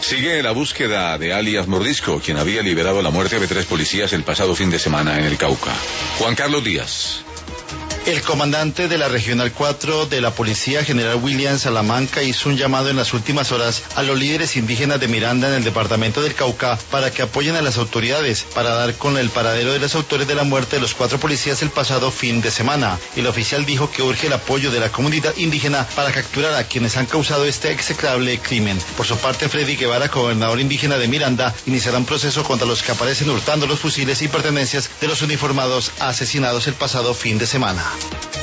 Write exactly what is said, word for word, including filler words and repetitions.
Sigue la búsqueda de alias Mordisco, quien había liberado la muerte de tres policías el pasado fin de semana en el Cauca. Juan Carlos Díaz. El comandante de la Regional cuatro de la Policía, General William Salamanca, hizo un llamado en las últimas horas a los líderes indígenas de Miranda en el departamento del Cauca para que apoyen a las autoridades para dar con el paradero de los autores de la muerte de los cuatro policías el pasado fin de semana. El oficial dijo que urge el apoyo de la comunidad indígena para capturar a quienes han causado este execrable crimen. Por su parte, Freddy Guevara, gobernador indígena de Miranda, iniciará un proceso contra los que aparecen hurtando los fusiles y pertenencias de los uniformados asesinados el pasado fin de semana.